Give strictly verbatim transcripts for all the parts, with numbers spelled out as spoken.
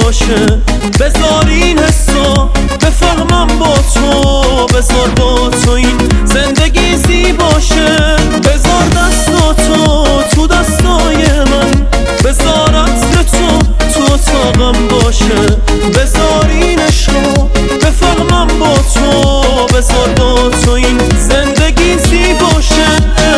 باشه. بذار این حسا بفهمم با تو، بذار با تو این زندگی زیباشه. بذار دستاتو تو دستای من، بذار عطر تو تو اتاقم باشه. بذار این عشقا بفهمم با تو، بذار با تو این زندگی زیباشه.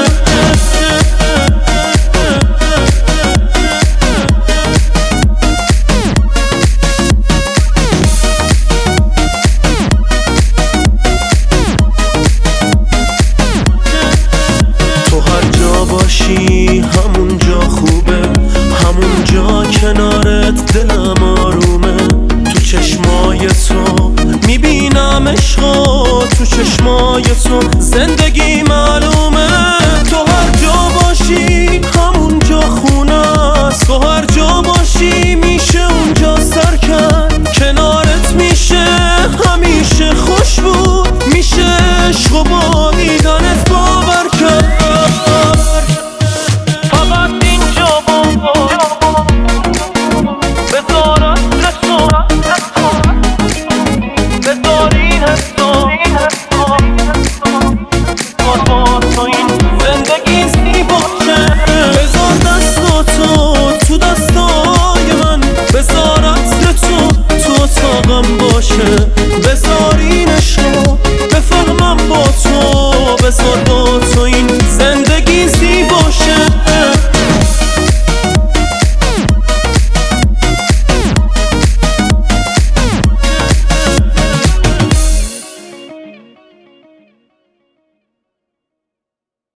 باشی همون جا خوبه، همون جا کنارت دلم آرومه. تو چشمای تو میبینم عشقا، تو چشمای تو زندگی